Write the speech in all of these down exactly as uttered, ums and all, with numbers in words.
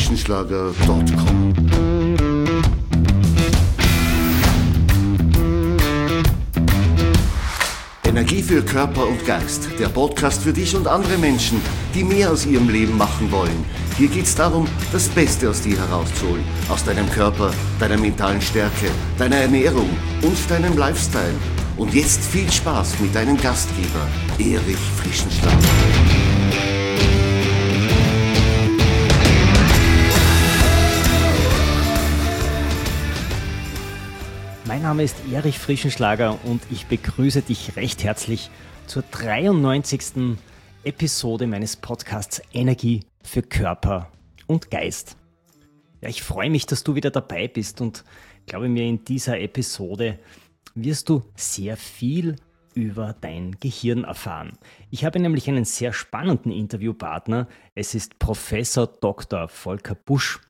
frischenschlager punkt com. Energie für Körper und Geist. Der Podcast für dich und andere Menschen, die mehr aus ihrem Leben machen wollen. Hier geht es darum, das Beste aus dir herauszuholen. Aus deinem Körper, deiner mentalen Stärke, deiner Ernährung und deinem Lifestyle. Und jetzt viel Spaß mit deinem Gastgeber, Erich Frischenschlager. Mein Name ist Erich Frischenschlager und ich begrüße dich recht herzlich zur dreiundneunzigsten Episode meines Podcasts Energie für Körper und Geist. Ja, ich freue mich, dass du wieder dabei bist und glaube mir, in dieser Episode wirst du sehr viel über dein Gehirn erfahren. Ich habe nämlich einen sehr spannenden Interviewpartner. Es ist Professor Doktor Volker Busch.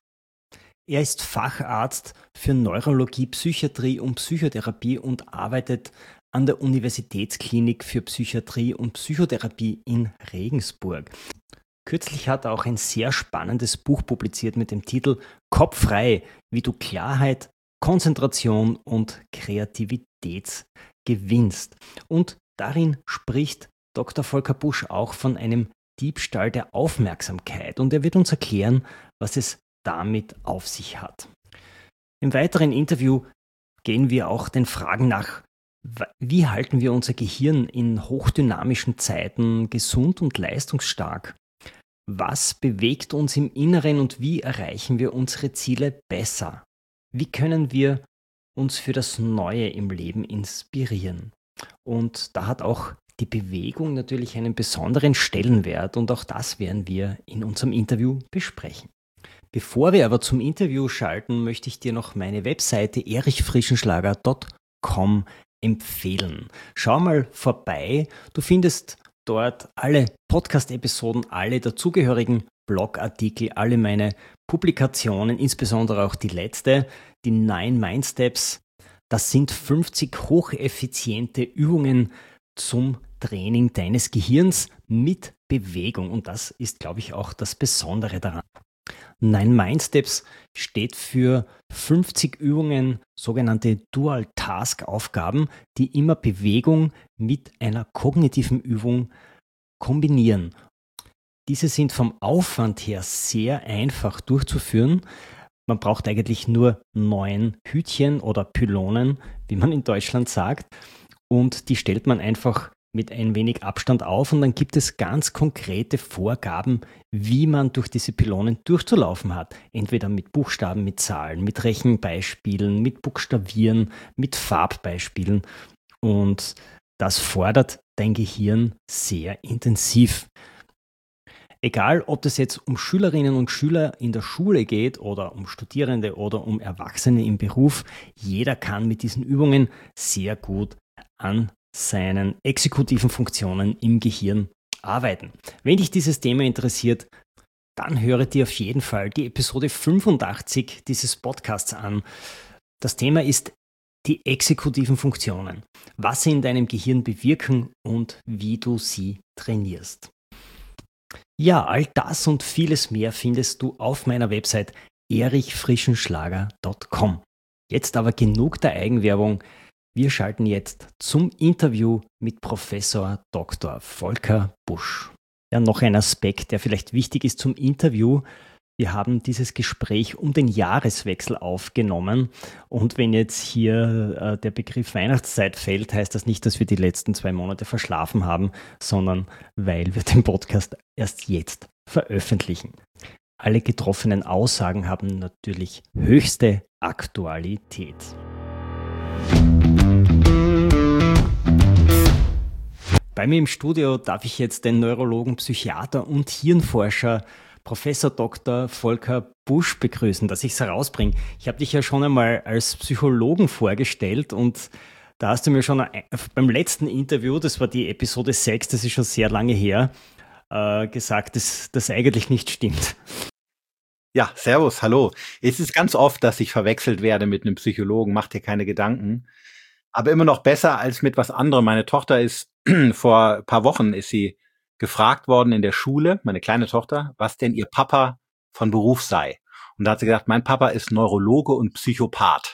Er ist Facharzt für Neurologie, Psychiatrie und Psychotherapie und arbeitet an der Universitätsklinik für Psychiatrie und Psychotherapie in Regensburg. Kürzlich hat er auch ein sehr spannendes Buch publiziert mit dem Titel Kopf frei, wie du Klarheit, Konzentration und Kreativität gewinnst. Und darin spricht Doktor Volker Busch auch von einem Diebstahl der Aufmerksamkeit und er wird uns erklären, was es damit auf sich hat. Im weiteren Interview gehen wir auch den Fragen nach, wie halten wir unser Gehirn in hochdynamischen Zeiten gesund und leistungsstark? Was bewegt uns im Inneren und wie erreichen wir unsere Ziele besser? Wie können wir uns für das Neue im Leben inspirieren? Und da hat auch die Bewegung natürlich einen besonderen Stellenwert und auch das werden wir in unserem Interview besprechen. Bevor wir aber zum Interview schalten, möchte ich dir noch meine Webseite erich frischenschlager punkt com empfehlen. Schau mal vorbei, du findest dort alle Podcast-Episoden, alle dazugehörigen Blogartikel, alle meine Publikationen, insbesondere auch die letzte, die Nine Mind Steps. Das sind fünfzig hocheffiziente Übungen zum Training deines Gehirns mit Bewegung und das ist, glaube ich, auch das Besondere daran. Nine Mind Steps steht für fünfzig Übungen, sogenannte Dual-Task-Aufgaben, die immer Bewegung mit einer kognitiven Übung kombinieren. Diese sind vom Aufwand her sehr einfach durchzuführen. Man braucht eigentlich nur neun Hütchen oder Pylonen, wie man in Deutschland sagt, und die stellt man einfach mit ein wenig Abstand auf und dann gibt es ganz konkrete Vorgaben, wie man durch diese Pylonen durchzulaufen hat. Entweder mit Buchstaben, mit Zahlen, mit Rechenbeispielen, mit Buchstabieren, mit Farbbeispielen und das fordert dein Gehirn sehr intensiv. Egal, ob es jetzt um Schülerinnen und Schüler in der Schule geht oder um Studierende oder um Erwachsene im Beruf, jeder kann mit diesen Übungen sehr gut an seinen exekutiven Funktionen im Gehirn arbeiten. Wenn dich dieses Thema interessiert, dann höre dir auf jeden Fall die Episode fünfundachtzig dieses Podcasts an. Das Thema ist die exekutiven Funktionen, was sie in deinem Gehirn bewirken und wie du sie trainierst. Ja, all das und vieles mehr findest du auf meiner Website erich frischenschlager punkt com. Jetzt aber genug der Eigenwerbung. Wir schalten jetzt zum Interview mit Professor Doktor Volker Busch. Ja, noch ein Aspekt, der vielleicht wichtig ist zum Interview. Wir haben dieses Gespräch um den Jahreswechsel aufgenommen und wenn jetzt hier äh, der Begriff Weihnachtszeit fällt, heißt das nicht, dass wir die letzten zwei Monate verschlafen haben, sondern weil wir den Podcast erst jetzt veröffentlichen. Alle getroffenen Aussagen haben natürlich höchste Aktualität. Bei mir im Studio darf ich jetzt den Neurologen, Psychiater und Hirnforscher Professor Doktor Volker Busch begrüßen, dass ich es herausbringe. Ich habe dich ja schon einmal als Psychologen vorgestellt und da hast du mir schon beim letzten Interview, das war die Episode sechs, das ist schon sehr lange her, äh, gesagt, dass das eigentlich nicht stimmt. Ja, servus, hallo. Es ist ganz oft, dass ich verwechselt werde mit einem Psychologen, mach dir keine Gedanken. Aber immer noch besser als mit was anderem. Meine Tochter ist, vor ein paar Wochen ist sie gefragt worden in der Schule, meine kleine Tochter, was denn ihr Papa von Beruf sei. Und da hat sie gesagt, mein Papa ist Neurologe und Psychopath.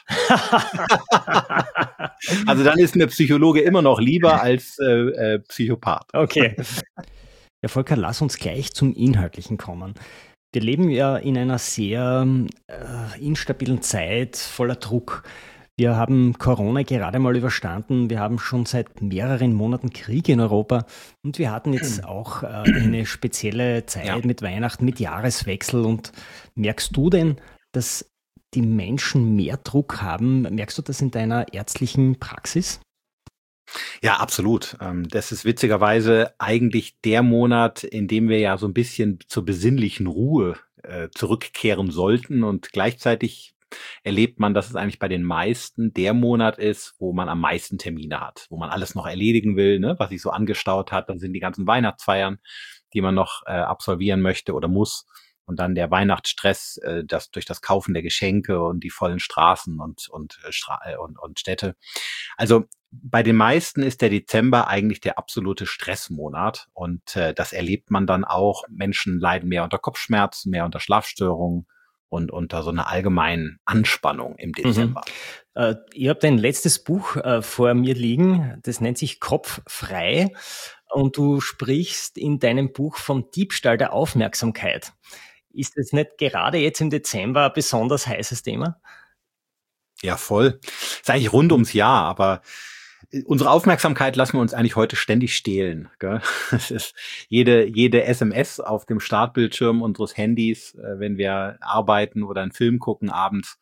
Also dann ist mir Psychologe immer noch lieber als äh, äh, Psychopath. Okay. Ja, Volker, lass uns gleich zum Inhaltlichen kommen. Wir leben ja in einer sehr äh, instabilen Zeit voller Druck. Wir haben Corona gerade mal überstanden. Wir haben schon seit mehreren Monaten Krieg in Europa. Und wir hatten jetzt auch äh, eine spezielle Zeit Ja. mit Weihnachten, mit Jahreswechsel. Und merkst du denn, dass die Menschen mehr Druck haben? Merkst du das in deiner ärztlichen Praxis? Ja, absolut. Ähm, Das ist witzigerweise eigentlich der Monat, in dem wir ja so ein bisschen zur besinnlichen Ruhe äh, zurückkehren sollten. Und gleichzeitig erlebt man, dass es eigentlich bei den meisten der Monat ist, wo man am meisten Termine hat, wo man alles noch erledigen will, ne, was sich so angestaut hat. Dann sind die ganzen Weihnachtsfeiern, die man noch äh, absolvieren möchte oder muss. Und dann der Weihnachtsstress, äh, das durch das Kaufen der Geschenke und die vollen Straßen und und, äh, Stra äh, und, und Städte. Also bei den meisten ist der Dezember eigentlich der absolute Stressmonat und äh, das erlebt man dann auch. Menschen leiden mehr unter Kopfschmerzen, mehr unter Schlafstörungen und unter so einer allgemeinen Anspannung im Dezember. Mhm. Äh, ich habe dein letztes Buch äh, vor mir liegen, das nennt sich Kopf frei und du sprichst in deinem Buch vom Diebstahl der Aufmerksamkeit. Ist das nicht gerade jetzt im Dezember ein besonders heißes Thema? Ja, voll. Ist eigentlich rund ums Jahr, aber unsere Aufmerksamkeit lassen wir uns eigentlich heute ständig stehlen. Gell? Es ist jede, jede S M S auf dem Startbildschirm unseres Handys, äh, wenn wir arbeiten oder einen Film gucken abends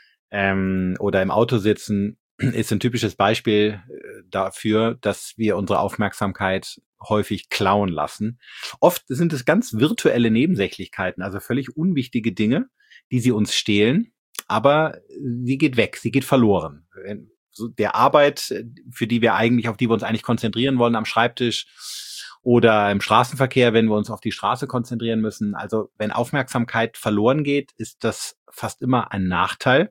ähm, oder im Auto sitzen, ist ein typisches Beispiel äh, dafür, dass wir unsere Aufmerksamkeit häufig klauen lassen. Oft sind es ganz virtuelle Nebensächlichkeiten, also völlig unwichtige Dinge, die sie uns stehlen, aber sie geht weg, sie geht verloren. So der Arbeit, für die wir eigentlich, auf die wir uns eigentlich konzentrieren wollen am Schreibtisch oder im Straßenverkehr, wenn wir uns auf die Straße konzentrieren müssen. Also wenn Aufmerksamkeit verloren geht, ist das fast immer ein Nachteil.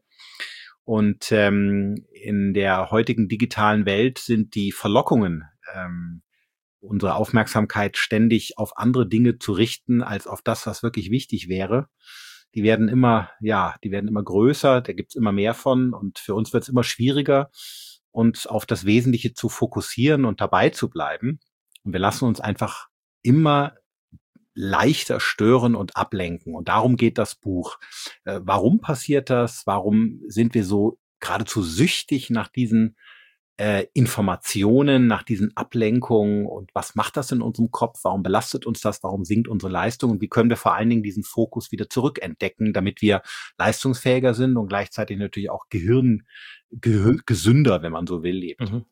Und ähm, in der heutigen digitalen Welt sind die Verlockungen, ähm, unsere Aufmerksamkeit ständig auf andere Dinge zu richten, als auf das, was wirklich wichtig wäre. Die werden immer, ja, die werden immer größer, da gibt's immer mehr von und für uns wird's immer schwieriger, uns auf das Wesentliche zu fokussieren und dabei zu bleiben. Und wir lassen uns einfach immer leichter stören und ablenken. Und darum geht das Buch. Äh, warum passiert das? Warum sind wir so geradezu süchtig nach diesen äh, Informationen, nach diesen Ablenkungen? Und was macht das in unserem Kopf? Warum belastet uns das? Warum sinkt unsere Leistung? Und wie können wir vor allen Dingen diesen Fokus wieder zurückentdecken, damit wir leistungsfähiger sind und gleichzeitig natürlich auch Gehirn ge- gesünder, wenn man so will, leben? Mhm.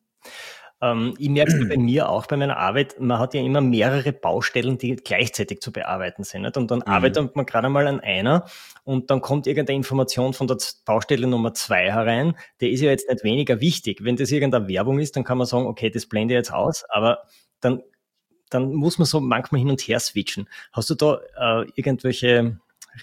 Ähm, ich merke es bei mir auch bei meiner Arbeit, man hat ja immer mehrere Baustellen, die gleichzeitig zu bearbeiten sind. Nicht? Und dann mhm. arbeitet man gerade mal an einer und dann kommt irgendeine Information von der Baustelle Nummer zwei herein. Der ist ja jetzt nicht weniger wichtig. Wenn das irgendeine Werbung ist, dann kann man sagen, okay, das blende ich jetzt aus, aber dann, dann muss man so manchmal hin und her switchen. Hast du da äh, irgendwelche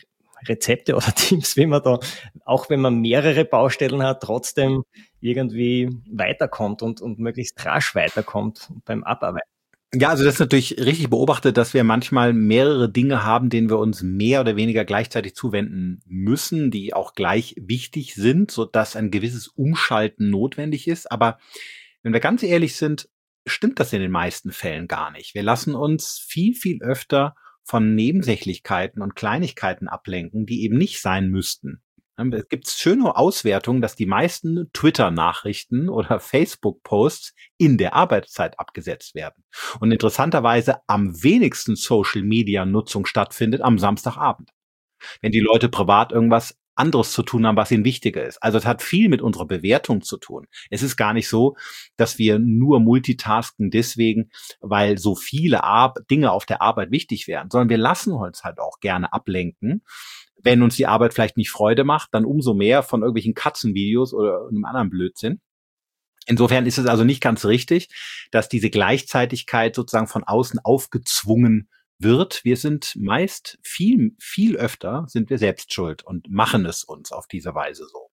Rezepte oder Tipps, wie man da, auch wenn man mehrere Baustellen hat, trotzdem irgendwie weiterkommt und, und möglichst rasch weiterkommt beim Abarbeiten? Ja, also das ist natürlich richtig beobachtet, dass wir manchmal mehrere Dinge haben, denen wir uns mehr oder weniger gleichzeitig zuwenden müssen, die auch gleich wichtig sind, sodass ein gewisses Umschalten notwendig ist. Aber wenn wir ganz ehrlich sind, stimmt das in den meisten Fällen gar nicht. Wir lassen uns viel, viel öfter von Nebensächlichkeiten und Kleinigkeiten ablenken, die eben nicht sein müssten. Es gibt schöne Auswertungen, dass die meisten Twitter-Nachrichten oder Facebook-Posts in der Arbeitszeit abgesetzt werden. Und interessanterweise am wenigsten Social-Media-Nutzung stattfindet am Samstagabend, wenn die Leute privat irgendwas anderes zu tun haben, was ihnen wichtiger ist. Also es hat viel mit unserer Bewertung zu tun. Es ist gar nicht so, dass wir nur multitasken deswegen, weil so viele Ar- Dinge auf der Arbeit wichtig wären, sondern wir lassen uns halt auch gerne ablenken. Wenn uns die Arbeit vielleicht nicht Freude macht, dann umso mehr von irgendwelchen Katzenvideos oder einem anderen Blödsinn. Insofern ist es also nicht ganz richtig, dass diese Gleichzeitigkeit sozusagen von außen aufgezwungen wird. Wir sind meist viel, viel öfter sind wir selbst schuld und machen es uns auf diese Weise so.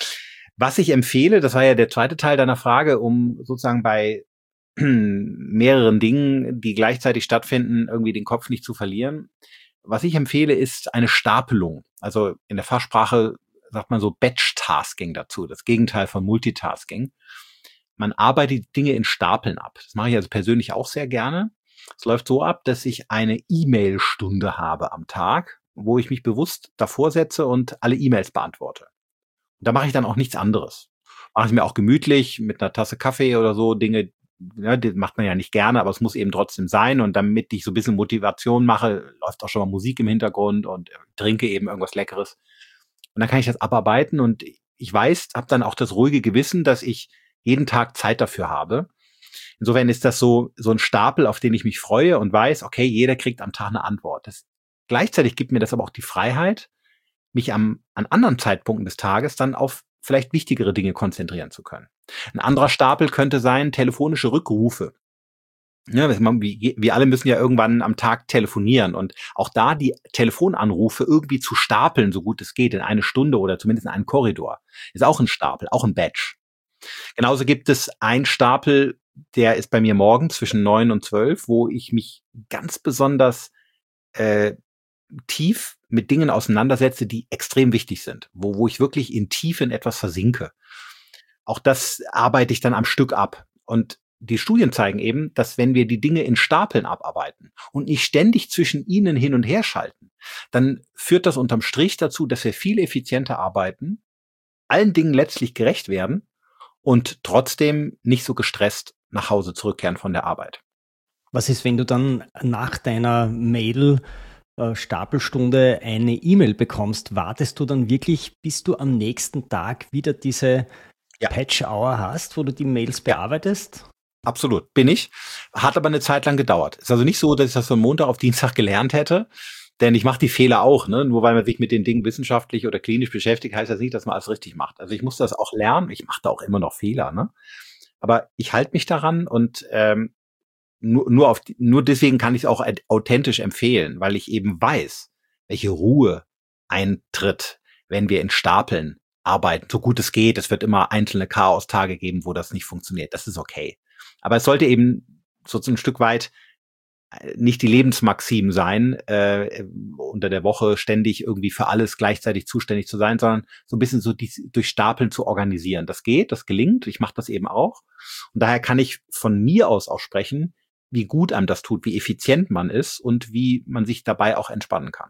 Was ich empfehle, das war ja der zweite Teil deiner Frage, um sozusagen bei mehreren Dingen, die gleichzeitig stattfinden, irgendwie den Kopf nicht zu verlieren. was ich empfehle, ist eine Stapelung. Also in der Fachsprache sagt man so Batch-Tasking dazu, das Gegenteil von Multitasking. Man arbeitet die Dinge in Stapeln ab. Das mache ich also persönlich auch sehr gerne. Es läuft so ab, dass ich eine E-Mail-Stunde habe am Tag, wo ich mich bewusst davor setze und alle E-Mails beantworte. Und da mache ich dann auch nichts anderes. Mache ich mir auch gemütlich mit einer Tasse Kaffee oder so Dinge, ja, das macht man ja nicht gerne, aber es muss eben trotzdem sein. Und damit ich so ein bisschen Motivation mache, läuft auch schon mal Musik im Hintergrund und trinke eben irgendwas Leckeres. Und dann kann ich das abarbeiten und ich weiß, habe dann auch das ruhige Gewissen, dass ich jeden Tag Zeit dafür habe. Insofern ist das so so ein Stapel, auf den ich mich freue und weiß, okay, jeder kriegt am Tag eine Antwort. Das, gleichzeitig gibt mir das aber auch die Freiheit, mich am, an anderen Zeitpunkten des Tages dann auf vielleicht wichtigere Dinge konzentrieren zu können. Ein anderer Stapel könnte sein, telefonische Rückrufe. Ja, wir, wir alle müssen ja irgendwann am Tag telefonieren und auch da die Telefonanrufe irgendwie zu stapeln, so gut es geht, in eine Stunde oder zumindest in einen Korridor, ist auch ein Stapel, auch ein Batch. Genauso gibt es einen Stapel, der ist bei mir morgen zwischen neun und zwölf, wo ich mich ganz besonders äh, tief mit Dingen auseinandersetze, die extrem wichtig sind, wo, wo ich wirklich in Tiefe in etwas versinke. Auch das arbeite ich dann am Stück ab. Und die Studien zeigen eben, dass wenn wir die Dinge in Stapeln abarbeiten und nicht ständig zwischen ihnen hin und her schalten, dann führt das unterm Strich dazu, dass wir viel effizienter arbeiten, allen Dingen letztlich gerecht werden und trotzdem nicht so gestresst nach Hause zurückkehren von der Arbeit. Was ist, wenn du dann nach deiner Mail äh, Stapelstunde eine E-Mail bekommst? Wartest du dann wirklich, bis du am nächsten Tag wieder diese ja. Patch-Hour hast, wo du die Mails bearbeitest? Absolut, bin ich. Hat aber eine Zeit lang gedauert. Ist also nicht so, dass ich das von Montag auf Dienstag gelernt hätte, denn ich mache die Fehler auch. Ne? Nur weil man sich mit den Dingen wissenschaftlich oder klinisch beschäftigt, heißt das nicht, dass man alles richtig macht. Also ich muss das auch lernen. Ich mache da auch immer noch Fehler. Ne? Aber ich halte mich daran und ähm, nur, nur, auf die, nur deswegen kann ich es auch authentisch empfehlen, weil ich eben weiß, welche Ruhe eintritt, wenn wir in Stapeln arbeiten, so gut es geht. Es wird immer einzelne Chaos-Tage geben, wo das nicht funktioniert. Das ist okay. Aber es sollte eben so ein Stück weit nicht die Lebensmaxim sein, äh, unter der Woche ständig irgendwie für alles gleichzeitig zuständig zu sein, sondern so ein bisschen so die, durch Stapeln zu organisieren. Das geht, das gelingt. Ich mache das eben auch. Und daher kann ich von mir aus auch sprechen, wie gut einem das tut, wie effizient man ist und wie man sich dabei auch entspannen kann.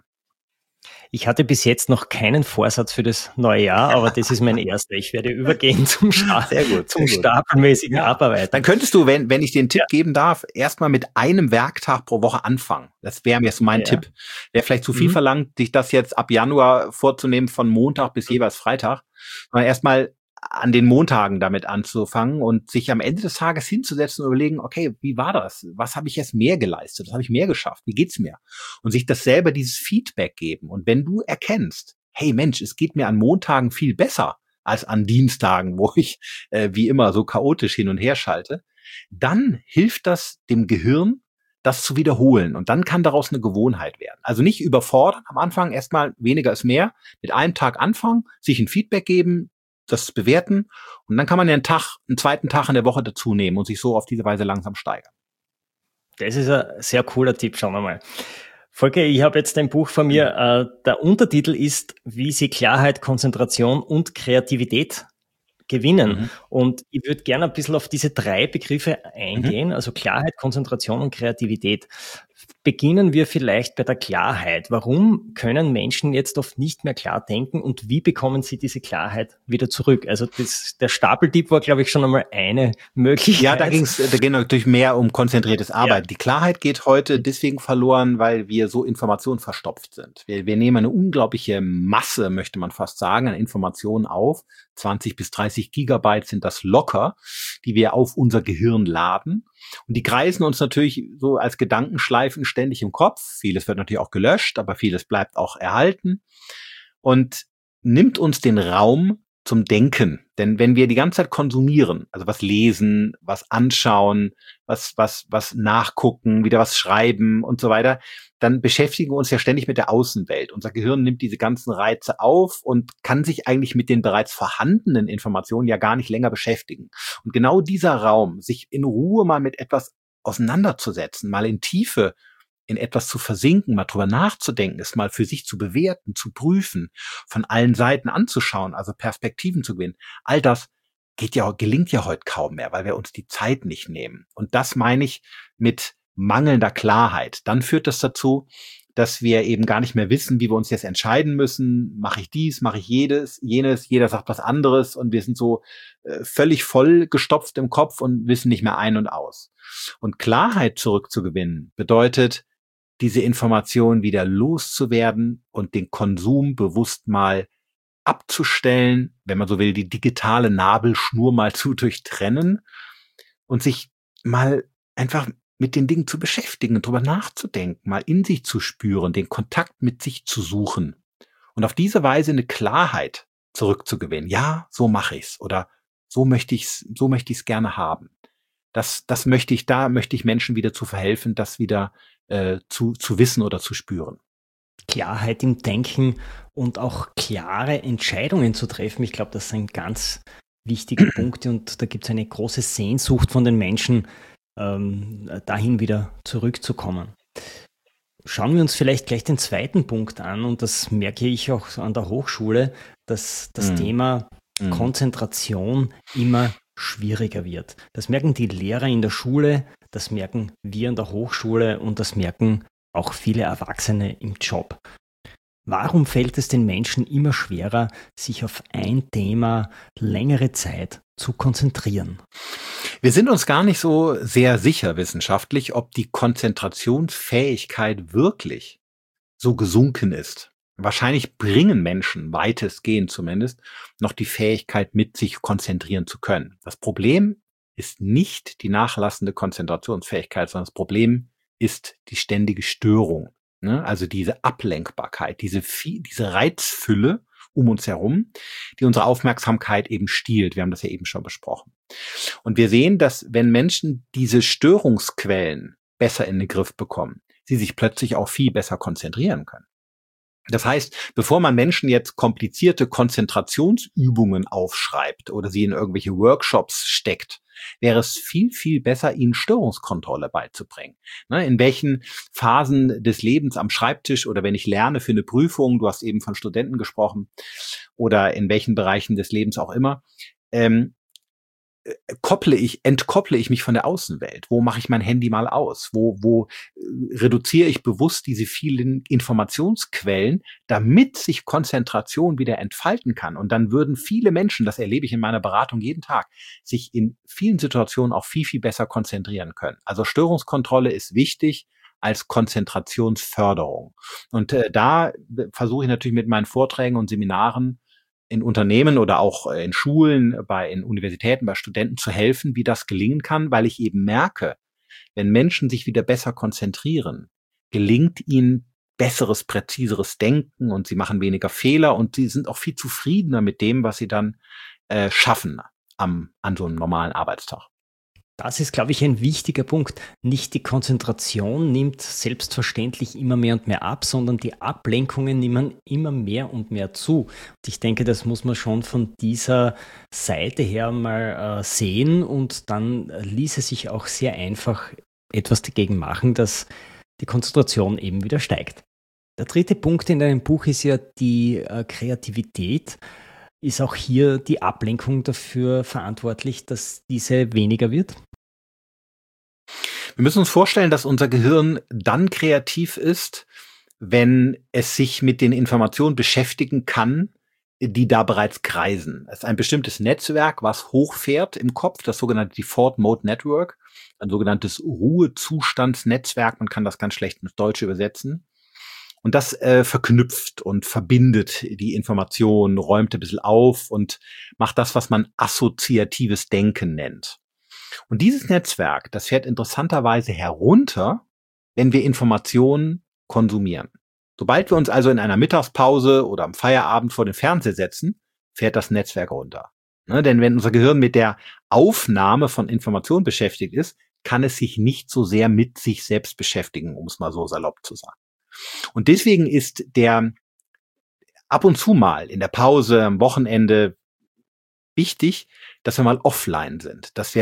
Ich hatte bis jetzt noch keinen Vorsatz für das neue Jahr, aber das ist mein erster. Ich werde übergehen zum, Sta- sehr gut, zum sehr gut. stapelmäßigen ja. Abarbeiten. Dann könntest du, wenn, wenn ich den Tipp ja. geben darf, erstmal mit einem Werktag pro Woche anfangen. Das wäre jetzt mein ja. Tipp. Wäre vielleicht zu viel mhm. verlangt, dich das jetzt ab Januar vorzunehmen, von Montag bis jeweils Freitag, sondern erstmal an den Montagen damit anzufangen und sich am Ende des Tages hinzusetzen und überlegen, okay, wie war das? Was habe ich jetzt mehr geleistet? Was habe ich mehr geschafft? Wie geht's mir? Und sich das selber dieses Feedback geben. Und wenn du erkennst, hey Mensch, es geht mir an Montagen viel besser als an Dienstagen, wo ich äh, wie immer so chaotisch hin und her schalte, dann hilft das dem Gehirn, das zu wiederholen. Und dann kann daraus eine Gewohnheit werden. Also nicht überfordern am Anfang, erstmal weniger ist mehr, mit einem Tag anfangen, sich ein Feedback geben, das bewerten und dann kann man ja einen Tag, einen zweiten Tag in der Woche dazu nehmen und sich so auf diese Weise langsam steigern. Das ist ein sehr cooler Tipp, schauen wir mal. Volker, ich habe jetzt ein Buch von mir, äh, der Untertitel ist, wie Sie Klarheit, Konzentration und Kreativität gewinnen. Mhm. Und ich würde gerne ein bisschen auf diese drei Begriffe eingehen, mhm. also Klarheit, Konzentration und Kreativität. Beginnen wir vielleicht bei der Klarheit. Warum können Menschen jetzt oft nicht mehr klar denken und wie bekommen sie diese Klarheit wieder zurück? Also das, der Stapeltipp war, glaube ich, schon einmal eine Möglichkeit. Ja, da ging es da ging natürlich mehr um konzentriertes Arbeiten. Ja. Die Klarheit geht heute deswegen verloren, weil wir so Informationen verstopft sind. Wir, wir nehmen eine unglaubliche Masse, möchte man fast sagen, an Informationen auf. zwanzig bis dreißig Gigabyte sind das locker, die wir auf unser Gehirn laden. Und die kreisen uns natürlich so als Gedankenschleifen ständig im Kopf. Vieles wird natürlich auch gelöscht, aber vieles bleibt auch erhalten und nimmt uns den Raum zum Denken. Denn wenn wir die ganze Zeit konsumieren, also was lesen, was anschauen, was, was, was nachgucken, wieder was schreiben und so weiter, dann beschäftigen wir uns ja ständig mit der Außenwelt. Unser Gehirn nimmt diese ganzen Reize auf und kann sich eigentlich mit den bereits vorhandenen Informationen ja gar nicht länger beschäftigen. Und genau dieser Raum, sich in Ruhe mal mit etwas auseinanderzusetzen, mal in Tiefe in etwas zu versinken, mal drüber nachzudenken, es mal für sich zu bewerten, zu prüfen, von allen Seiten anzuschauen, also Perspektiven zu gewinnen. All das geht ja, gelingt ja heute kaum mehr, weil wir uns die Zeit nicht nehmen. Und das meine ich mit mangelnder Klarheit. Dann führt das dazu, dass wir eben gar nicht mehr wissen, wie wir uns jetzt entscheiden müssen. Mache ich dies, mache ich jedes, jenes, jeder sagt was anderes und wir sind so äh, völlig vollgestopft im Kopf und wissen nicht mehr ein und aus. Und Klarheit zurückzugewinnen bedeutet, diese Information wieder loszuwerden und den Konsum bewusst mal abzustellen, wenn man so will, die digitale Nabelschnur mal zu durchtrennen und sich mal einfach mit den Dingen zu beschäftigen, drüber nachzudenken, mal in sich zu spüren, den Kontakt mit sich zu suchen und auf diese Weise eine Klarheit zurückzugewinnen. Ja, so mache ich's oder so möchte ich's, so möchte ich's gerne haben. Das, das möchte ich, da möchte ich Menschen wieder zu verhelfen, das wieder äh, zu, zu wissen oder zu spüren. Klarheit im Denken und auch klare Entscheidungen zu treffen. Ich glaube, das sind ganz wichtige Punkte und da gibt es eine große Sehnsucht von den Menschen, ähm, dahin wieder zurückzukommen. Schauen wir uns vielleicht gleich den zweiten Punkt an und das merke ich auch an der Hochschule, dass das mm. Thema mm. Konzentration immer schwieriger wird. Das merken die Lehrer in der Schule, das merken wir an der Hochschule und das merken auch viele Erwachsene im Job. Warum fällt es den Menschen immer schwerer, sich auf ein Thema längere Zeit zu konzentrieren? Wir sind uns gar nicht so sehr sicher wissenschaftlich, ob die Konzentrationsfähigkeit wirklich so gesunken ist. Wahrscheinlich bringen Menschen, weitestgehend zumindest, noch die Fähigkeit mit, sich konzentrieren zu können. Das Problem ist nicht die nachlassende Konzentrationsfähigkeit, sondern das Problem ist die ständige Störung. Ne? Also diese Ablenkbarkeit, diese, diese Reizfülle um uns herum, die unsere Aufmerksamkeit eben stiehlt. Wir haben das ja eben schon besprochen. Und wir sehen, dass wenn Menschen diese Störungsquellen besser in den Griff bekommen, sie sich plötzlich auch viel besser konzentrieren können. Das heißt, bevor man Menschen jetzt komplizierte Konzentrationsübungen aufschreibt oder sie in irgendwelche Workshops steckt, wäre es viel, viel besser, ihnen Störungskontrolle beizubringen. Ne, in welchen Phasen des Lebens am Schreibtisch oder wenn ich lerne für eine Prüfung, du hast eben von Studenten gesprochen, oder in welchen Bereichen des Lebens auch immer, ähm, kopple ich, entkopple ich mich von der Außenwelt? Wo mache ich mein Handy mal aus? Wo, wo reduziere ich bewusst diese vielen Informationsquellen, damit sich Konzentration wieder entfalten kann? Und dann würden viele Menschen, das erlebe ich in meiner Beratung jeden Tag, sich in vielen Situationen auch viel, viel besser konzentrieren können. Also Störungskontrolle ist wichtig als Konzentrationsförderung. Und äh, da versuche ich natürlich mit meinen Vorträgen und Seminaren in Unternehmen oder auch in Schulen, bei in Universitäten, bei Studenten zu helfen, wie das gelingen kann, weil ich eben merke, wenn Menschen sich wieder besser konzentrieren, gelingt ihnen besseres, präziseres Denken und sie machen weniger Fehler und sie sind auch viel zufriedener mit dem, was sie dann äh, schaffen am, an so einem normalen Arbeitstag. Das ist, glaube ich, ein wichtiger Punkt. Nicht die Konzentration nimmt selbstverständlich immer mehr und mehr ab, sondern die Ablenkungen nehmen immer mehr und mehr zu. Und ich denke, das muss man schon von dieser Seite her mal äh, sehen und dann ließe sich auch sehr einfach etwas dagegen machen, dass die Konzentration eben wieder steigt. Der dritte Punkt in deinem Buch ist ja die äh, Kreativität. Ist auch hier die Ablenkung dafür verantwortlich, dass diese weniger wird? Wir müssen uns vorstellen, dass unser Gehirn dann kreativ ist, wenn es sich mit den Informationen beschäftigen kann, die da bereits kreisen. Es ist ein bestimmtes Netzwerk, was hochfährt im Kopf, das sogenannte Default Mode Network, ein sogenanntes Ruhezustandsnetzwerk. Man kann das ganz schlecht ins Deutsche übersetzen. Und das äh, verknüpft und verbindet die Informationen, räumt ein bisschen auf und macht das, was man assoziatives Denken nennt. Und dieses Netzwerk, das fährt interessanterweise herunter, wenn wir Informationen konsumieren. Sobald wir uns also in einer Mittagspause oder am Feierabend vor den Fernseher setzen, fährt das Netzwerk runter. Ne, denn wenn unser Gehirn mit der Aufnahme von Informationen beschäftigt ist, kann es sich nicht so sehr mit sich selbst beschäftigen, um es mal so salopp zu sagen. Und deswegen ist der ab und zu mal in der Pause, am Wochenende wichtig, dass wir mal offline sind, dass wir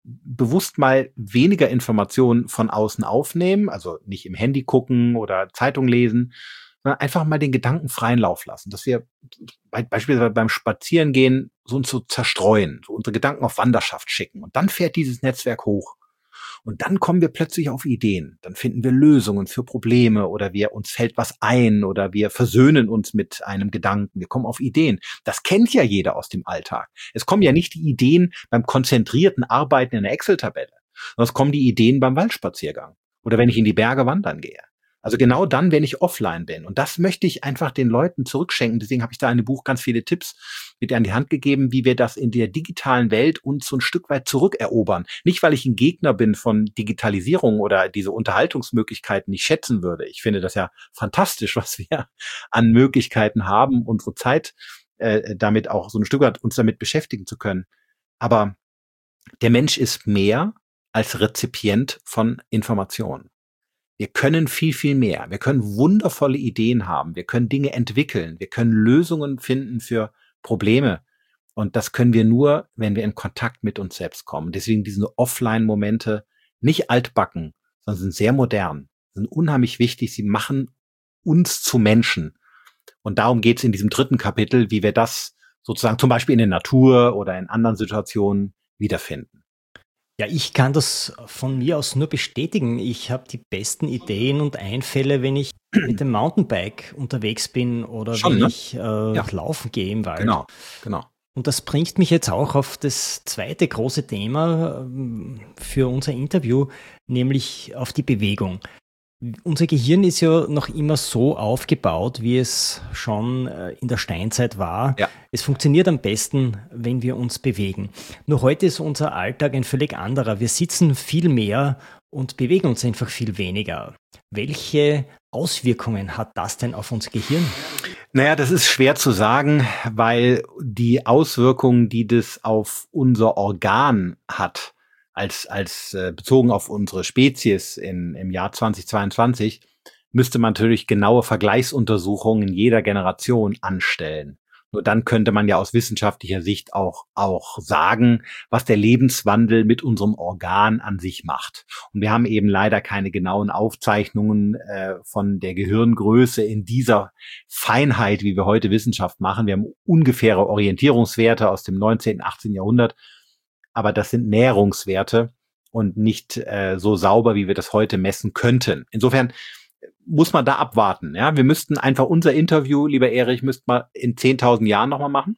bewusst mal weniger Informationen von außen aufnehmen, also nicht im Handy gucken oder Zeitung lesen, sondern einfach mal den Gedanken freien Lauf lassen, dass wir be- beispielsweise beim Spazierengehen so uns so zerstreuen, so unsere Gedanken auf Wanderschaft schicken und dann fährt dieses Netzwerk hoch. Und dann kommen wir plötzlich auf Ideen. Dann finden wir Lösungen für Probleme oder wir uns fällt was ein oder wir versöhnen uns mit einem Gedanken. Wir kommen auf Ideen. Das kennt ja jeder aus dem Alltag. Es kommen ja nicht die Ideen beim konzentrierten Arbeiten in einer Excel-Tabelle, sondern es kommen die Ideen beim Waldspaziergang oder wenn ich in die Berge wandern gehe. Also genau dann, wenn ich offline bin. Und das möchte ich einfach den Leuten zurückschenken. Deswegen habe ich da in dem Buch ganz viele Tipps mit an die Hand gegeben, wie wir das in der digitalen Welt uns so ein Stück weit zurückerobern. Nicht, weil ich ein Gegner bin von Digitalisierung oder diese Unterhaltungsmöglichkeiten nicht schätzen würde. Ich finde das ja fantastisch, was wir an Möglichkeiten haben, unsere Zeit äh, damit auch so ein Stück weit uns damit beschäftigen zu können. Aber der Mensch ist mehr als Rezipient von Informationen. Wir können viel, viel mehr. Wir können wundervolle Ideen haben. Wir können Dinge entwickeln. Wir können Lösungen finden für Probleme. Und das können wir nur, wenn wir in Kontakt mit uns selbst kommen. Deswegen diese Offline-Momente nicht altbacken, sondern sind sehr modern, sind unheimlich wichtig. Sie machen uns zu Menschen. Und darum geht es in diesem dritten Kapitel, wie wir das sozusagen zum Beispiel in der Natur oder in anderen Situationen wiederfinden. Ja, ich kann das von mir aus nur bestätigen. Ich habe die besten Ideen und Einfälle, wenn ich mit dem Mountainbike unterwegs bin oder Schon, wenn ne? ich äh, Ja. laufen gehe im Wald. Genau, genau. Und das bringt mich jetzt auch auf das zweite große Thema ähm, für unser Interview, nämlich auf die Bewegung. Unser Gehirn ist ja noch immer so aufgebaut, wie es schon äh, in der Steinzeit war. Ja. Es funktioniert am besten, wenn wir uns bewegen. Nur heute ist unser Alltag ein völlig anderer. Wir sitzen viel mehr und bewegen uns einfach viel weniger. Welche Auswirkungen hat das denn auf unser Gehirn? Naja, das ist schwer zu sagen, weil die Auswirkungen, die das auf unser Organ hat, als als äh, bezogen auf unsere Spezies in, im Jahr zweitausendzweiundzwanzig, müsste man natürlich genaue Vergleichsuntersuchungen in jeder Generation anstellen. Nur dann könnte man ja aus wissenschaftlicher Sicht auch auch sagen, was der Lebenswandel mit unserem Organ an sich macht. Und wir haben eben leider keine genauen Aufzeichnungen äh, von der Gehirngröße in dieser Feinheit, wie wir heute Wissenschaft machen. Wir haben ungefähre Orientierungswerte aus dem neunzehnten, achtzehnten Jahrhundert. Aber das sind Näherungswerte und nicht äh, so sauber, wie wir das heute messen könnten. Insofern muss man da abwarten. Ja, wir müssten einfach unser Interview, lieber Erich, müssten wir in zehntausend Jahren nochmal machen,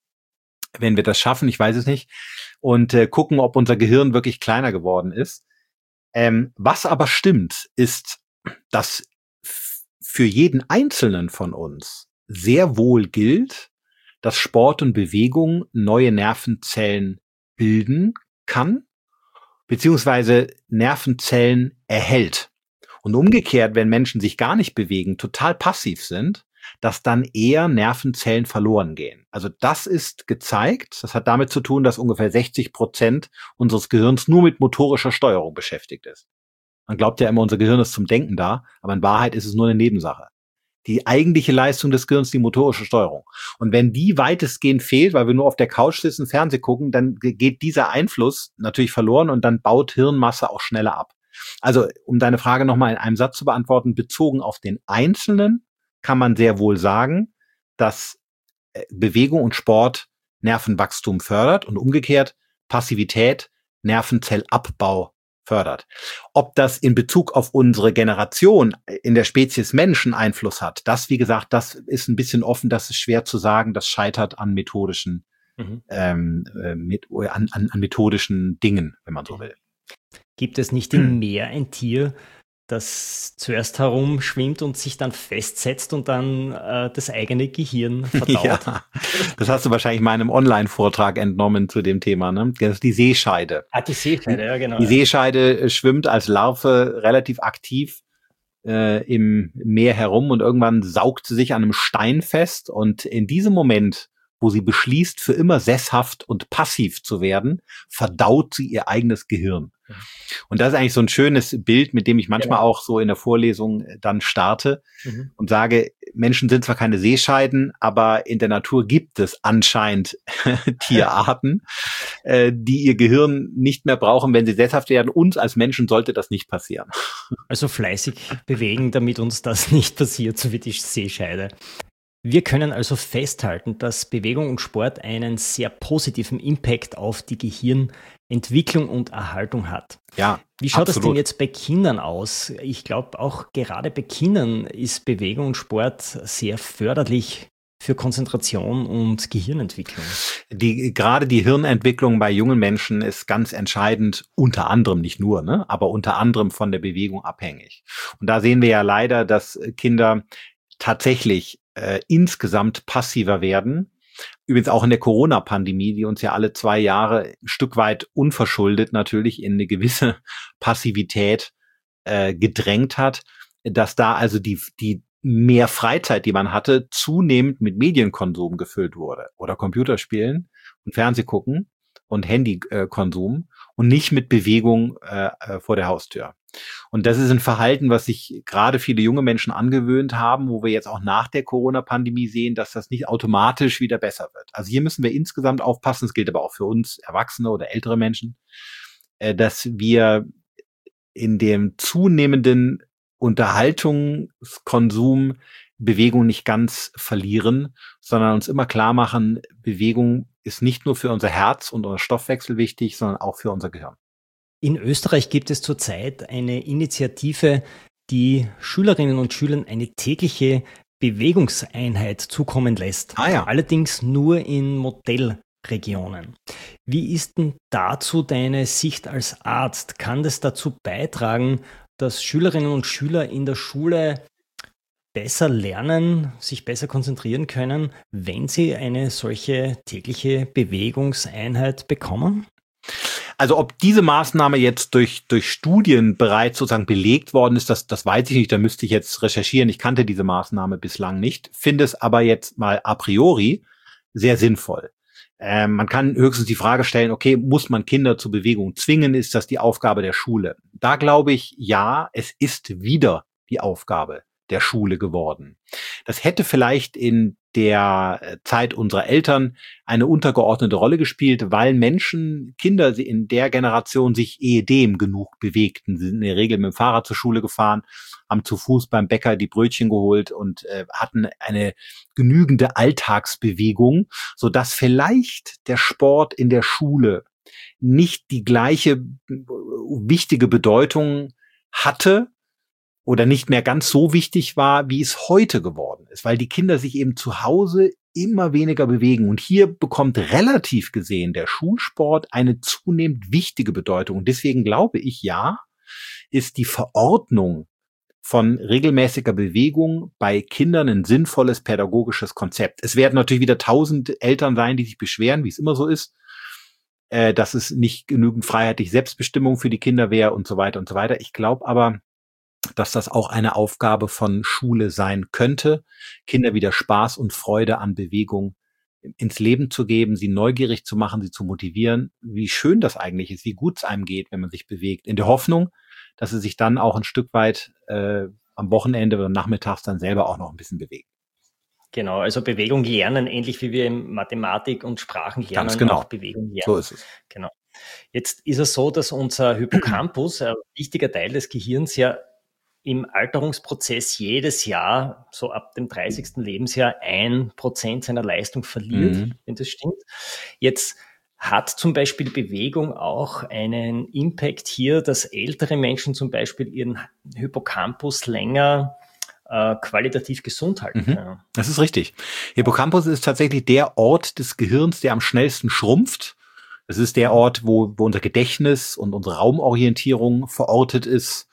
wenn wir das schaffen. Ich weiß es nicht. Und äh, gucken, ob unser Gehirn wirklich kleiner geworden ist. Ähm, was aber stimmt, ist, dass f- für jeden Einzelnen von uns sehr wohl gilt, dass Sport und Bewegung neue Nervenzellen bilden kann, beziehungsweise Nervenzellen erhält. Und umgekehrt, wenn Menschen sich gar nicht bewegen, total passiv sind, dass dann eher Nervenzellen verloren gehen. Also das ist gezeigt. Das hat damit zu tun, dass ungefähr sechzig Prozent unseres Gehirns nur mit motorischer Steuerung beschäftigt ist. Man glaubt ja immer, unser Gehirn ist zum Denken da, aber in Wahrheit ist es nur eine Nebensache. Die eigentliche Leistung des Gehirns, die motorische Steuerung. Und wenn die weitestgehend fehlt, weil wir nur auf der Couch sitzen, Fernsehen gucken, dann geht dieser Einfluss natürlich verloren und dann baut Hirnmasse auch schneller ab. Also, um deine Frage nochmal in einem Satz zu beantworten, bezogen auf den Einzelnen kann man sehr wohl sagen, dass Bewegung und Sport Nervenwachstum fördert und umgekehrt Passivität Nervenzellabbau fördert. Ob das in Bezug auf unsere Generation in der Spezies Menschen Einfluss hat, das, wie gesagt, das ist ein bisschen offen, das ist schwer zu sagen, das scheitert an methodischen, mhm. ähm, mit, an, an, an methodischen Dingen, wenn man so will. Gibt es nicht im Meer ein Tier, das zuerst herumschwimmt und sich dann festsetzt und dann äh, das eigene Gehirn verdaut? Ja, das hast du wahrscheinlich meinem Online-Vortrag entnommen zu dem Thema, ne? Das ist die Seescheide. Ah, die Seescheide, ja genau. Die Seescheide schwimmt als Larve relativ aktiv äh, im Meer herum und irgendwann saugt sie sich an einem Stein fest und in diesem Moment, wo sie beschließt, für immer sesshaft und passiv zu werden, verdaut sie ihr eigenes Gehirn. Mhm. Und das ist eigentlich so ein schönes Bild, mit dem ich manchmal genau. auch so in der Vorlesung dann starte mhm. und sage, Menschen sind zwar keine Seescheiden, aber in der Natur gibt es anscheinend Tierarten, äh, die ihr Gehirn nicht mehr brauchen, wenn sie sesshaft werden. Uns als Menschen sollte das nicht passieren. Also fleißig bewegen, damit uns das nicht passiert, so wie die Seescheide. Wir können also festhalten, dass Bewegung und Sport einen sehr positiven Impact auf die Gehirnentwicklung und Erhaltung hat. Ja, Wie schaut absolut. das denn jetzt bei Kindern aus? Ich glaube, auch gerade bei Kindern ist Bewegung und Sport sehr förderlich für Konzentration und Gehirnentwicklung. Die, gerade die Hirnentwicklung bei jungen Menschen ist ganz entscheidend, unter anderem, nicht nur, ne, aber unter anderem von der Bewegung abhängig. Und da sehen wir ja leider, dass Kinder tatsächlich äh, insgesamt passiver werden. Übrigens auch in der Corona-Pandemie, die uns ja alle zwei Jahre ein Stück weit unverschuldet natürlich in eine gewisse Passivität äh, gedrängt hat, dass da also die, die mehr Freizeit, die man hatte, zunehmend mit Medienkonsum gefüllt wurde oder Computerspielen und Fernsehgucken und Handykonsum und nicht mit Bewegung äh, vor der Haustür. Und das ist ein Verhalten, was sich gerade viele junge Menschen angewöhnt haben, wo wir jetzt auch nach der Corona-Pandemie sehen, dass das nicht automatisch wieder besser wird. Also hier müssen wir insgesamt aufpassen, das gilt aber auch für uns Erwachsene oder ältere Menschen, äh, dass wir in dem zunehmenden Unterhaltungskonsum Bewegung nicht ganz verlieren, sondern uns immer klar machen, Bewegung ist nicht nur für unser Herz und unser Stoffwechsel wichtig, sondern auch für unser Gehirn. In Österreich gibt es zurzeit eine Initiative, die Schülerinnen und Schülern eine tägliche Bewegungseinheit zukommen lässt. Ah ja. Allerdings nur in Modellregionen. Wie ist denn dazu deine Sicht als Arzt? Kann das dazu beitragen, dass Schülerinnen und Schüler in der Schule besser lernen, sich besser konzentrieren können, wenn sie eine solche tägliche Bewegungseinheit bekommen? Also ob diese Maßnahme jetzt durch, durch Studien bereits sozusagen belegt worden ist, das, das weiß ich nicht, da müsste ich jetzt recherchieren. Ich kannte diese Maßnahme bislang nicht, finde es aber jetzt mal a priori sehr sinnvoll. Ähm, man kann höchstens die Frage stellen, okay, muss man Kinder zur Bewegung zwingen? Ist das die Aufgabe der Schule? Da glaube ich, ja, es ist wieder die Aufgabe der Schule geworden. Das hätte vielleicht in der Zeit unserer Eltern eine untergeordnete Rolle gespielt, weil Menschen, Kinder in der Generation sich ehedem genug bewegten. Sie sind in der Regel mit dem Fahrrad zur Schule gefahren, haben zu Fuß beim Bäcker die Brötchen geholt und äh, hatten eine genügende Alltagsbewegung, sodass vielleicht der Sport in der Schule nicht die gleiche wichtige Bedeutung hatte oder nicht mehr ganz so wichtig war, wie es heute geworden ist, weil die Kinder sich eben zu Hause immer weniger bewegen. Und hier bekommt relativ gesehen der Schulsport eine zunehmend wichtige Bedeutung. Und deswegen glaube ich, ja, ist die Verordnung von regelmäßiger Bewegung bei Kindern ein sinnvolles pädagogisches Konzept. Es werden natürlich wieder tausend Eltern sein, die sich beschweren, wie es immer so ist, äh, dass es nicht genügend freiheitliche Selbstbestimmung für die Kinder wäre und so weiter und so weiter. Ich glaube aber, dass das auch eine Aufgabe von Schule sein könnte, Kinder wieder Spaß und Freude an Bewegung ins Leben zu geben, sie neugierig zu machen, sie zu motivieren, wie schön das eigentlich ist, wie gut es einem geht, wenn man sich bewegt, in der Hoffnung, dass sie sich dann auch ein Stück weit äh, am Wochenende oder nachmittags dann selber auch noch ein bisschen bewegen. Genau, also Bewegung lernen, ähnlich wie wir in Mathematik und Sprachen lernen, Ganz genau. Auch Bewegung lernen. So ist es. Genau. Jetzt ist es so, dass unser Hippocampus, ein wichtiger Teil des Gehirns, ja im Alterungsprozess jedes Jahr, so ab dem dreißigsten Lebensjahr, ein Prozent seiner Leistung verliert, Mhm. wenn das stimmt. Jetzt hat zum Beispiel Bewegung auch einen Impact hier, dass ältere Menschen zum Beispiel ihren Hippocampus länger äh, qualitativ gesund halten Mhm. können. Das ist richtig. Hippocampus ist tatsächlich der Ort des Gehirns, der am schnellsten schrumpft. Es ist der Ort, wo, wo unser Gedächtnis und unsere Raumorientierung verortet ist.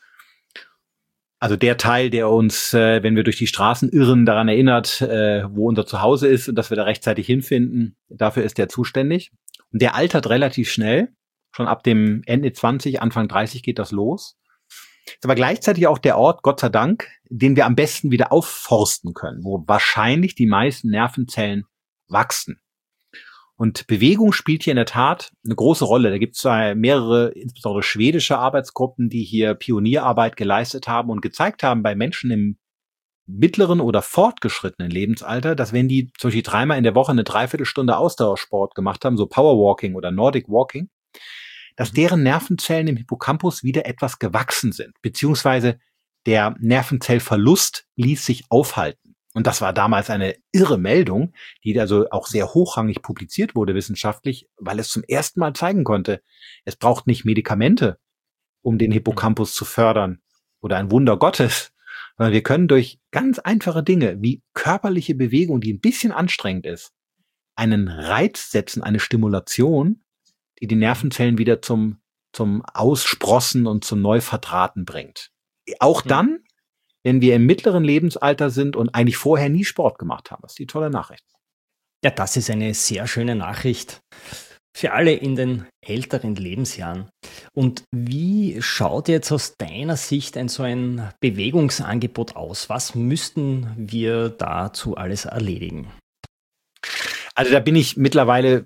Also der Teil, der uns, äh, wenn wir durch die Straßen irren, daran erinnert, äh, wo unser Zuhause ist und dass wir da rechtzeitig hinfinden. Dafür ist der zuständig. Und der altert relativ schnell. Schon ab dem Ende zwanzig, Anfang dreißig geht das los. Ist aber gleichzeitig auch der Ort, Gott sei Dank, den wir am besten wieder aufforsten können, wo wahrscheinlich die meisten Nervenzellen wachsen. Und Bewegung spielt hier in der Tat eine große Rolle. Da gibt es mehrere, insbesondere schwedische Arbeitsgruppen, die hier Pionierarbeit geleistet haben und gezeigt haben, bei Menschen im mittleren oder fortgeschrittenen Lebensalter, dass wenn die zum Beispiel dreimal in der Woche eine Dreiviertelstunde Ausdauersport gemacht haben, so Powerwalking oder Nordic Walking, dass deren Nervenzellen im Hippocampus wieder etwas gewachsen sind, beziehungsweise der Nervenzellverlust ließ sich aufhalten. Und das war damals eine irre Meldung, die also auch sehr hochrangig publiziert wurde wissenschaftlich, weil es zum ersten Mal zeigen konnte, es braucht nicht Medikamente, um den Hippocampus zu fördern oder ein Wunder Gottes, sondern wir können durch ganz einfache Dinge wie körperliche Bewegung, die ein bisschen anstrengend ist, einen Reiz setzen, eine Stimulation, die die Nervenzellen wieder zum, zum Aussprossen und zum Neuverdrahten bringt. Auch dann, wenn wir im mittleren Lebensalter sind und eigentlich vorher nie Sport gemacht haben. Das ist die tolle Nachricht. Ja, das ist eine sehr schöne Nachricht für alle in den älteren Lebensjahren. Und wie schaut jetzt aus deiner Sicht ein so ein Bewegungsangebot aus? Was müssten wir dazu alles erledigen? Also da bin ich mittlerweile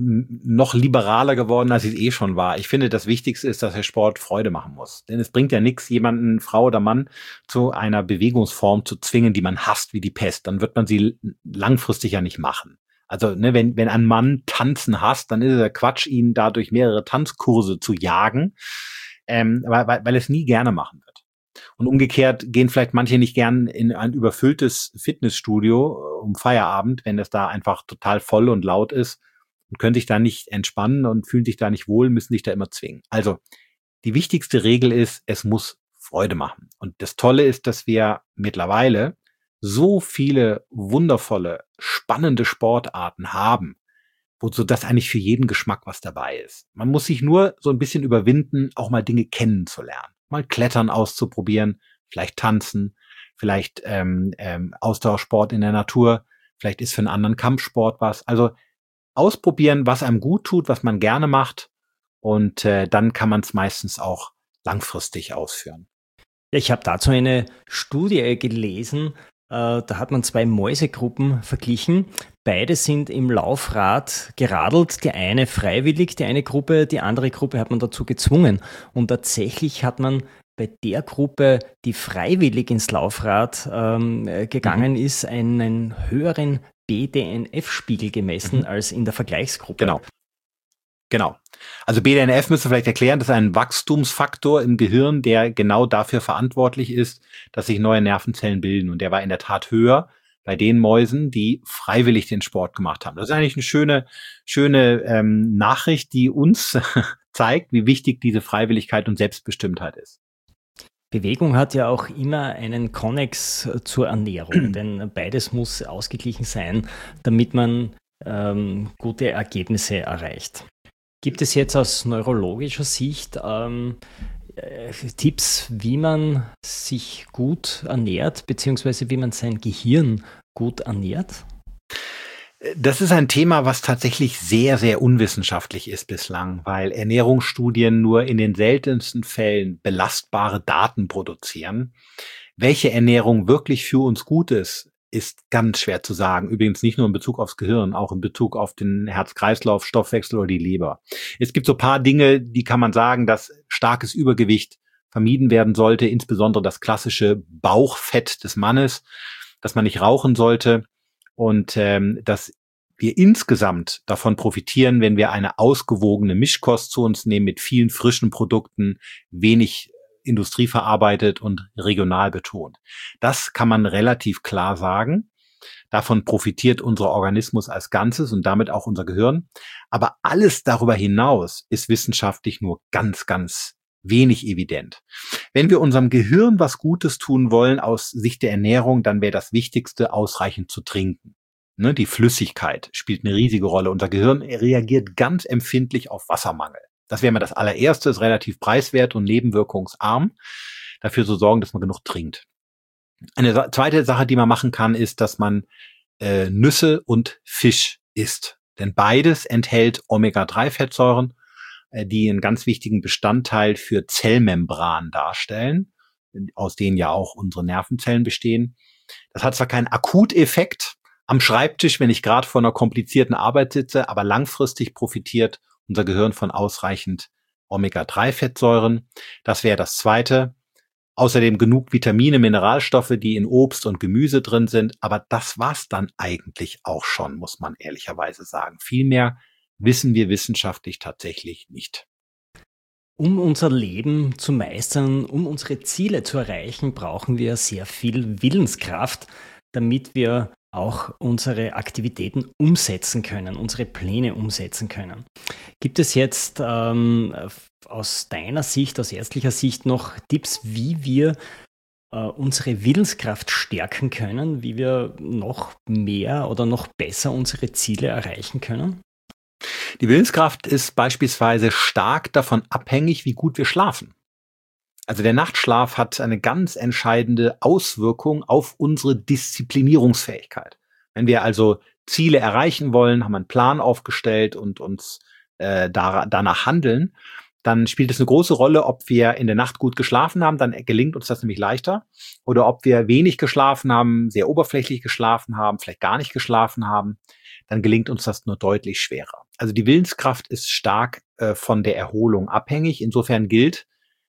noch liberaler geworden, als ich es eh schon war. Ich finde, das Wichtigste ist, dass der Sport Freude machen muss. Denn es bringt ja nichts, jemanden, Frau oder Mann, zu einer Bewegungsform zu zwingen, die man hasst wie die Pest. Dann wird man sie langfristig ja nicht machen. Also ne, wenn, wenn ein Mann Tanzen hasst, dann ist es ja Quatsch, ihn da durch mehrere Tanzkurse zu jagen, ähm, weil, weil, weil es nie gerne machen wird. Und umgekehrt gehen vielleicht manche nicht gern in ein überfülltes Fitnessstudio um Feierabend, wenn es da einfach total voll und laut ist und können sich da nicht entspannen und fühlen sich da nicht wohl, müssen sich da immer zwingen. Also die wichtigste Regel ist, es muss Freude machen. Und das Tolle ist, dass wir mittlerweile so viele wundervolle, spannende Sportarten haben, wozu das eigentlich für jeden Geschmack was dabei ist. Man muss sich nur so ein bisschen überwinden, auch mal Dinge kennenzulernen. Mal Klettern auszuprobieren, vielleicht tanzen, vielleicht ähm, ähm, Ausdauersport in der Natur, vielleicht ist für einen anderen Kampfsport was. Also ausprobieren, was einem gut tut, was man gerne macht und äh, dann kann man es meistens auch langfristig ausführen. Ich habe dazu eine Studie gelesen, äh, da hat man zwei Mäusegruppen verglichen. Beide sind im Laufrad geradelt, die eine freiwillig, die eine Gruppe, die andere Gruppe hat man dazu gezwungen. Und tatsächlich hat man bei der Gruppe, die freiwillig ins Laufrad ähm, gegangen mhm. ist, einen höheren B D N F-Spiegel gemessen mhm. als in der Vergleichsgruppe. Genau. Genau. Also B D N F müssen wir vielleicht erklären, das ist ein Wachstumsfaktor im Gehirn, der genau dafür verantwortlich ist, dass sich neue Nervenzellen bilden. Und der war in der Tat höher bei den Mäusen, die freiwillig den Sport gemacht haben. Das ist eigentlich eine schöne, schöne ähm, Nachricht, die uns zeigt, wie wichtig diese Freiwilligkeit und Selbstbestimmtheit ist. Bewegung hat ja auch immer einen Konnex zur Ernährung, denn beides muss ausgeglichen sein, damit man ähm, gute Ergebnisse erreicht. Gibt es jetzt aus neurologischer Sicht ähm, äh, Tipps, wie man sich gut ernährt, beziehungsweise wie man sein Gehirn gut ernährt? Das ist ein Thema, was tatsächlich sehr, sehr unwissenschaftlich ist bislang, weil Ernährungsstudien nur in den seltensten Fällen belastbare Daten produzieren. Welche Ernährung wirklich für uns gut ist, ist ganz schwer zu sagen. Übrigens nicht nur in Bezug aufs Gehirn, auch in Bezug auf den Herz-Kreislauf, Stoffwechsel oder die Leber. Es gibt so ein paar Dinge, die kann man sagen, dass starkes Übergewicht vermieden werden sollte, insbesondere das klassische Bauchfett des Mannes, dass man nicht rauchen sollte und ähm, dass wir insgesamt davon profitieren, wenn wir eine ausgewogene Mischkost zu uns nehmen mit vielen frischen Produkten, wenig industrieverarbeitet und regional betont. Das kann man relativ klar sagen. Davon profitiert unser Organismus als Ganzes und damit auch unser Gehirn. Aber alles darüber hinaus ist wissenschaftlich nur ganz, ganz wenig evident. Wenn wir unserem Gehirn was Gutes tun wollen aus Sicht der Ernährung, dann wäre das Wichtigste, ausreichend zu trinken. Ne, die Flüssigkeit spielt eine riesige Rolle. Unser Gehirn reagiert ganz empfindlich auf Wassermangel. Das wäre mal das allererste, ist relativ preiswert und nebenwirkungsarm, dafür zu sorgen, dass man genug trinkt. Eine zweite Sache, die man machen kann, ist, dass man äh, Nüsse und Fisch isst. Denn beides enthält Omega drei Fettsäuren, äh, die einen ganz wichtigen Bestandteil für Zellmembran darstellen, aus denen ja auch unsere Nervenzellen bestehen. Das hat zwar keinen Akuteffekt am Schreibtisch, wenn ich gerade vor einer komplizierten Arbeit sitze, aber langfristig profitiert unser Gehirn von ausreichend Omega drei Fettsäuren. Das wäre das Zweite. Außerdem genug Vitamine, Mineralstoffe, die in Obst und Gemüse drin sind. Aber das war's dann eigentlich auch schon, muss man ehrlicherweise sagen. Viel mehr wissen wir wissenschaftlich tatsächlich nicht. Um unser Leben zu meistern, um unsere Ziele zu erreichen, brauchen wir sehr viel Willenskraft, damit wir auch unsere Aktivitäten umsetzen können, unsere Pläne umsetzen können. Gibt es jetzt ähm, aus deiner Sicht, aus ärztlicher Sicht noch Tipps, wie wir äh, unsere Willenskraft stärken können, wie wir noch mehr oder noch besser unsere Ziele erreichen können? Die Willenskraft ist beispielsweise stark davon abhängig, wie gut wir schlafen. Also der Nachtschlaf hat eine ganz entscheidende Auswirkung auf unsere Disziplinierungsfähigkeit. Wenn wir also Ziele erreichen wollen, haben einen Plan aufgestellt und uns äh, da, danach handeln, dann spielt es eine große Rolle, ob wir in der Nacht gut geschlafen haben, dann gelingt uns das nämlich leichter, oder ob wir wenig geschlafen haben, sehr oberflächlich geschlafen haben, vielleicht gar nicht geschlafen haben, dann gelingt uns das nur deutlich schwerer. Also die Willenskraft ist stark äh, von der Erholung abhängig. Insofern gilt,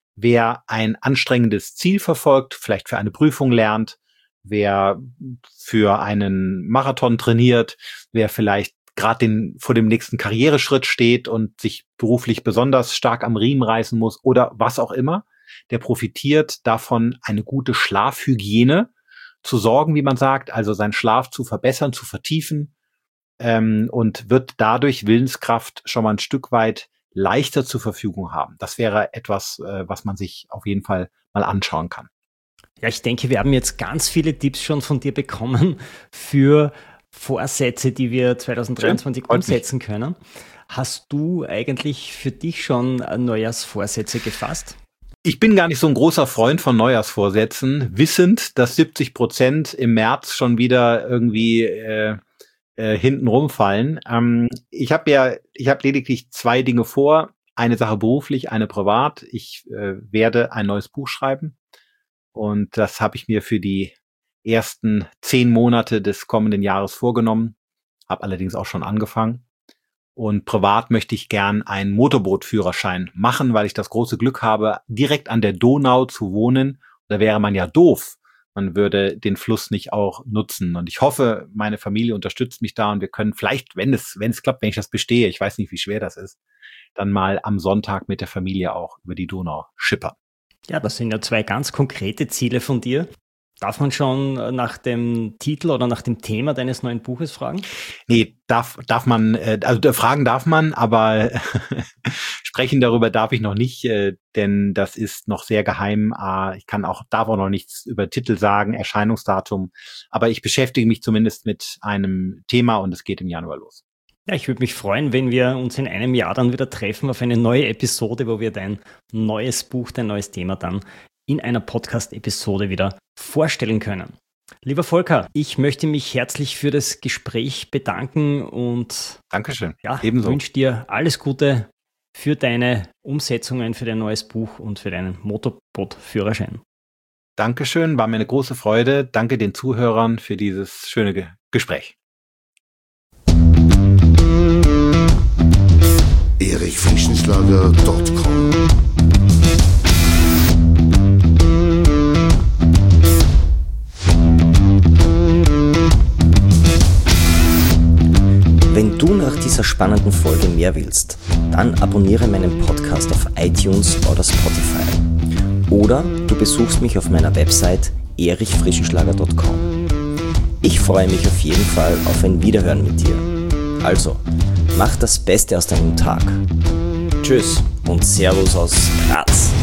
wer ein anstrengendes Ziel verfolgt, vielleicht für eine Prüfung lernt, wer für einen Marathon trainiert, wer vielleicht gerade den vor dem nächsten Karriereschritt steht und sich beruflich besonders stark am Riemen reißen muss oder was auch immer, der profitiert davon, eine gute Schlafhygiene zu sorgen, wie man sagt, also seinen Schlaf zu verbessern, zu vertiefen, ähm, und wird dadurch Willenskraft schon mal ein Stück weit leichter zur Verfügung haben. Das wäre etwas, äh, was man sich auf jeden Fall mal anschauen kann. Ja, ich denke, wir haben jetzt ganz viele Tipps schon von dir bekommen für Vorsätze, die wir zwanzig dreiundzwanzig Schön, umsetzen können. Hast du eigentlich für dich schon Neujahrsvorsätze gefasst? Ich bin gar nicht so ein großer Freund von Neujahrsvorsätzen, wissend, dass siebzig Prozent im März schon wieder irgendwie äh, äh, hinten rumfallen. Ähm, ich habe ja, ich habe lediglich zwei Dinge vor. Eine Sache beruflich, eine privat. Ich äh, werde ein neues Buch schreiben. Und das habe ich mir für die ersten zehn Monate des kommenden Jahres vorgenommen. Habe allerdings auch schon angefangen. Und privat möchte ich gern einen Motorbootführerschein machen, weil ich das große Glück habe, direkt an der Donau zu wohnen. Da wäre man ja doof. Man würde den Fluss nicht auch nutzen. Und ich hoffe, meine Familie unterstützt mich da und wir können vielleicht, wenn es, wenn es klappt, wenn ich das bestehe, ich weiß nicht, wie schwer das ist, dann mal am Sonntag mit der Familie auch über die Donau schippern. Ja, das sind ja zwei ganz konkrete Ziele von dir. Darf man schon nach dem Titel oder nach dem Thema deines neuen Buches fragen? Nee, darf, darf man, also fragen darf man, aber sprechen darüber darf ich noch nicht, denn das ist noch sehr geheim. Ich kann auch, darf auch noch nichts über Titel sagen, Erscheinungsdatum, aber ich beschäftige mich zumindest mit einem Thema und es geht im Januar los. Ja, ich würde mich freuen, wenn wir uns in einem Jahr dann wieder treffen auf eine neue Episode, wo wir dein neues Buch, dein neues Thema dann in einer Podcast-Episode wieder vorstellen können. Lieber Volker, ich möchte mich herzlich für das Gespräch bedanken und Dankeschön. Ja, ebenso. Wünsche dir alles Gute für deine Umsetzungen, für dein neues Buch und für deinen Motorbootführerschein. Dankeschön, war mir eine große Freude. Danke den Zuhörern für dieses schöne Ge- Gespräch. erich frischenschlager punkt com Wenn du nach dieser spannenden Folge mehr willst, dann abonniere meinen Podcast auf iTunes oder Spotify. Oder du besuchst mich auf meiner Website erich frischenschlager punkt com. Ich freue mich auf jeden Fall auf ein Wiederhören mit dir. Also, mach das Beste aus deinem Tag. Tschüss und Servus aus Graz.